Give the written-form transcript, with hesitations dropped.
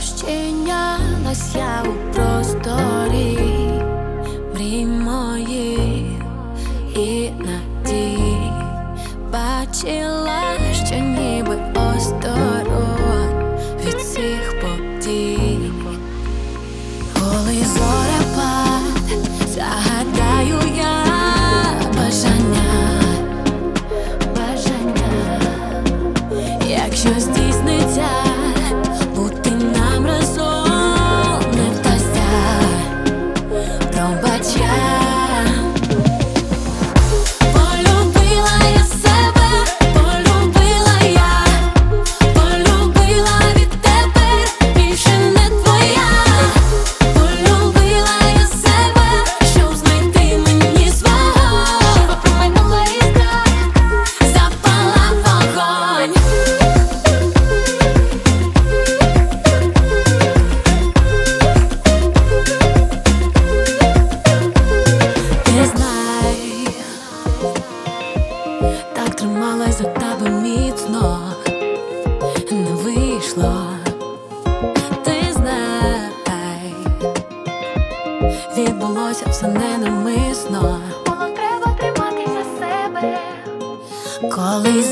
розчинялась я у просторі мрій моїх і надій. Бачила, що ніби осторонь від всіх подій. Коли зорепад, загадаю я бажання, якщо здійсниться, бути нам разом не вдасться. Пробач, я полюбила я себе, полюбила я, полюбила відтепер більше не твоя. Полюбила я себе, щоб знайти мені свого. Промайнула іскра, запалав вогонь. Ти знай, так трималась за тебе міцно, не вийшло. Ти знай, відбулося все ненавмисно. Було треба триматися себе. Коли